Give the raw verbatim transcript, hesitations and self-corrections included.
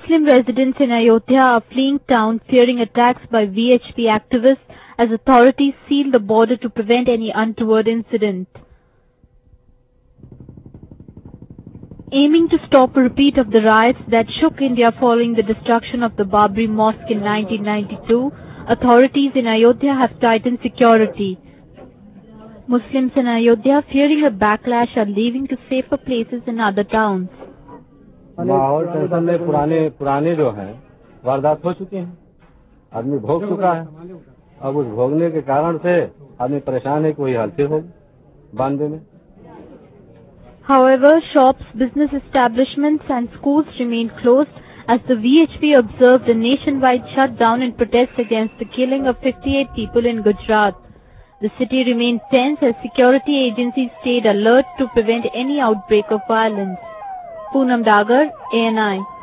Muslim residents in Ayodhya are fleeing town fearing attacks by V H P activists as authorities seal the border to prevent any untoward incident. Aiming to stop a repeat of the riots that shook India following the destruction of the Babri Mosque in nineteen ninety-two, authorities in Ayodhya have tightened security. Muslims in Ayodhya, fearing a backlash, are leaving to safer places in other towns. माहौल tension में पुराने पुराने जो हैं वारदात हो चुकी हैं, आदमी भोग चुका है। अब उस भोगने के कारण से आदमी परेशान है कि वही हालत होगी बानवे में। However, shops, business establishments and schools remain closed as the V H P observed a nationwide shutdown in protest against the killing of fifty-eight people in Gujarat. The city remained tense as security agencies stayed alert to prevent any outbreak of violence. Poonam Dagar, A N I.